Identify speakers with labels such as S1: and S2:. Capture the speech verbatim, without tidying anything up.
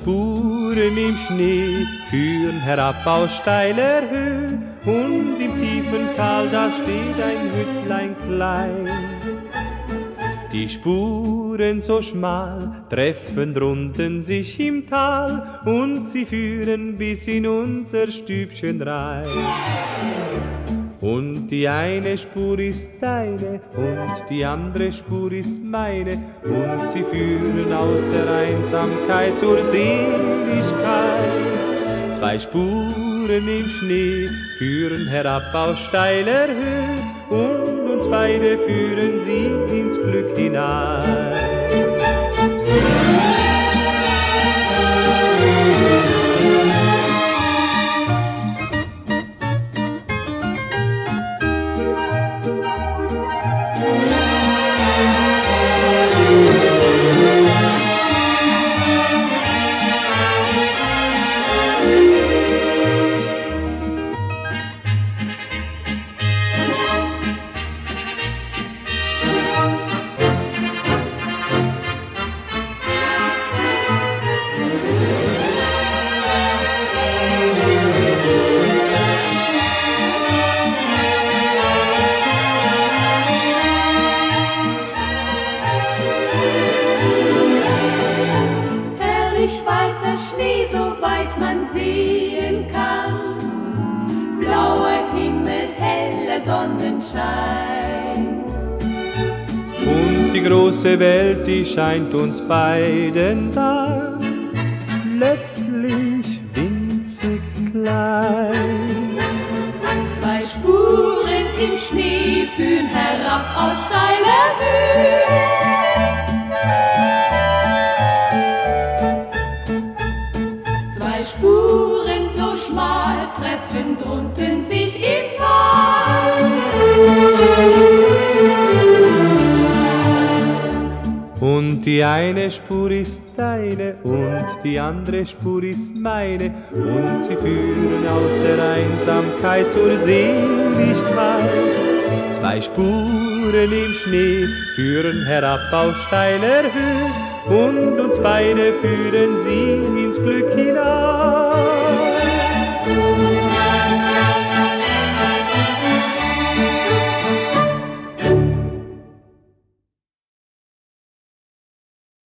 S1: Spuren im Schnee führen herab aus steiler Höhe, und im tiefen Tal, da steht ein Hüttlein klein. Die Spuren so schmal treffen drunten sich im Tal, und sie führen bis in unser Stübchen rein. Und die eine Spur ist deine und die andere Spur ist meine, und sie führen aus der Einsamkeit zur Seligkeit. Zwei Spuren im Schnee führen herab aus steiler Höhe, und uns beide führen sie ins Glück hinein.
S2: Weißer Schnee, soweit man sehen kann, blauer Himmel, heller Sonnenschein.
S1: Und die große Welt, die scheint uns beiden da, letztlich winzig klein.
S2: Zwei Spuren im Schnee führen herab aus steiler Höhe. Spuren so schmal treffen drunten sich im Tal.
S1: Und die eine Spur ist deine und die andere Spur ist meine, und sie führen aus der Einsamkeit zur Seligkeit. Zwei Spuren im Schnee führen herab aus steiler Höhe, und uns beide führen sie ins Glück hinein.